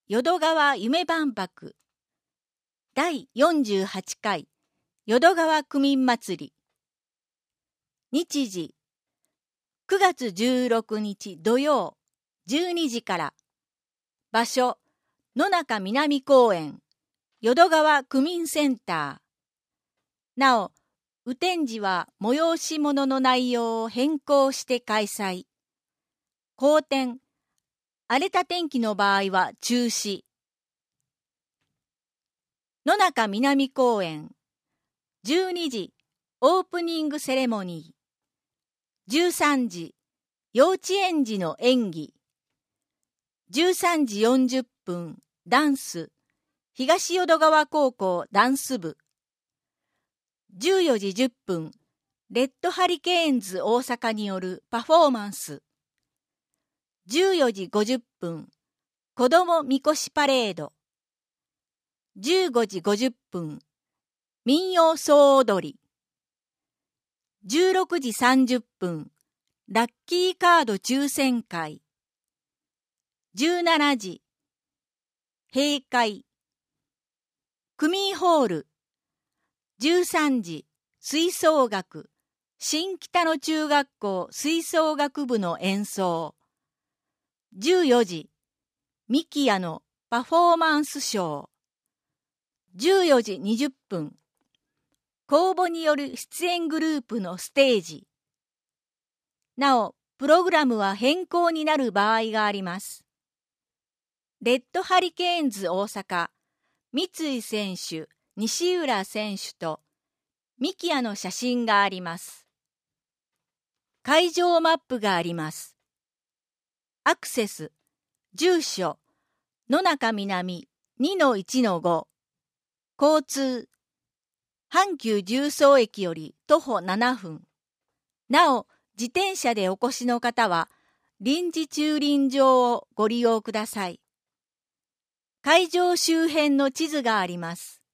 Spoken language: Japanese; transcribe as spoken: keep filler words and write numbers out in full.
淀川夢万博だいよんじゅうはちかい淀川区民祭り。日時くがつじゅうろくにち土曜じゅうにじから。場所野中南公園淀川区民センター。なお雨天時は催し物の内容を変更して開催。好天荒れた天気の場合は中止。野中南公園じゅうにじオープニングセレモニー、じゅうさんじ幼稚園児の演技、じゅうさんじよんじゅっぷんダンス東淀川高校ダンス部、じゅうよじじゅっぷんレッドハリケーンズ大阪によるパフォーマンス、じゅうよじごじゅっぷん子どもみこしパレード、じゅうごじごじゅっぷん民謡総踊り、じゅうろくじさんじゅっぷんラッキーカード抽選会、じゅうしちじ閉会、区民ホール、じゅうさんじ吹奏楽新北野中学校吹奏楽部の演奏、じゅうよじミキヤのパフォーマンスショー、じゅうよじにじゅっぷん公募による出演グループのステージ。なおプログラムは変更になる場合があります。レッドハリケーンズ大阪三井選手西浦選手とミキヤの写真があります。会場マップがあります。アクセス住所野中南 にのいちのご、交通阪急十三駅より徒歩ななふん。なお自転車でお越しの方は臨時駐輪場をご利用ください。会場周辺の地図があります。